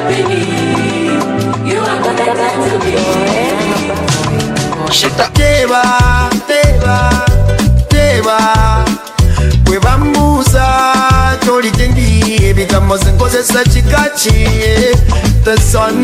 You are connected to me. Teba, teba, teba. Kwe bambuza toli tendi ebigambo zenkozesa kikachi. The sun,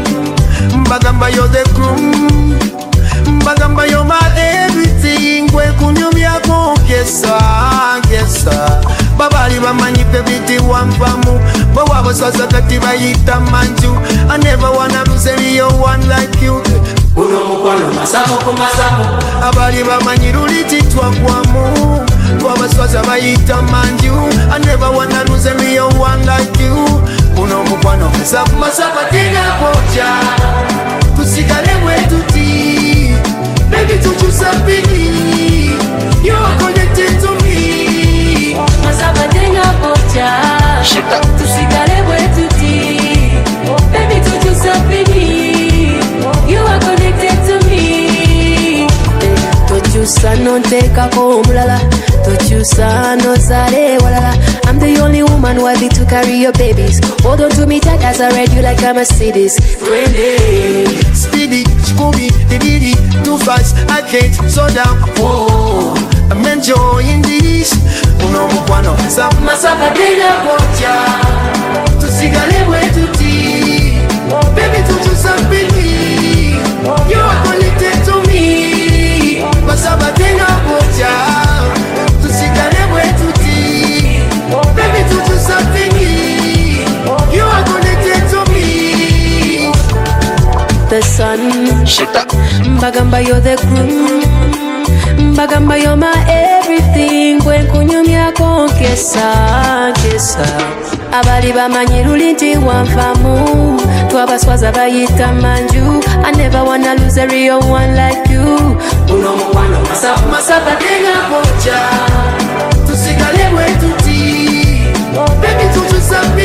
mbagamba you're the groom, mbagamba you're my everything. Kwe kunyumyako kesa, kesa. Babali bamanyi pebiti wampamu, bawabo sasa kati bayita manju. I never wanna lose a real one like you. Uno mukwano masamo ku masamo. Abali bamanyi luliti twagwamu, babaswaza bayita manju. I never wanna lose a real one like you. Uno mukwano masamo masamo tina koja. Tusigale wetuti, baby tuchusa pini. You are connected to me. Masaba tenga koja. Tusigale wetuti, baby tuchusa pini. You are connected to me. Tochusa no teka ko umlala. Tochusa no sare walala. I'm the only woman worthy to carry your babies. Hold on to me tight as I ride you like a Mercedes. Friendly, speedy, Scooby, diddy, too fast, I can't slow down. Oh, I'm enjoying this. Uno mukwano masaka tena koja. Tusigale wetuti, baby tuchusa pini. You are connected to me. Masaba tena koja. Tusigale wetuti, baby tuchusa pini. You are connected to me. The sun, mbagamba you're the groom, mbagamba you're my everything. Kwen kunyumyako kesa, kesa. Abali bamanyi lulinti wanfamu, twabaswaza bayita manju. I never wanna lose a real one like you. Uno mukwano masaba tenga koja. Tusigale wetuti, baby tuchusa pini.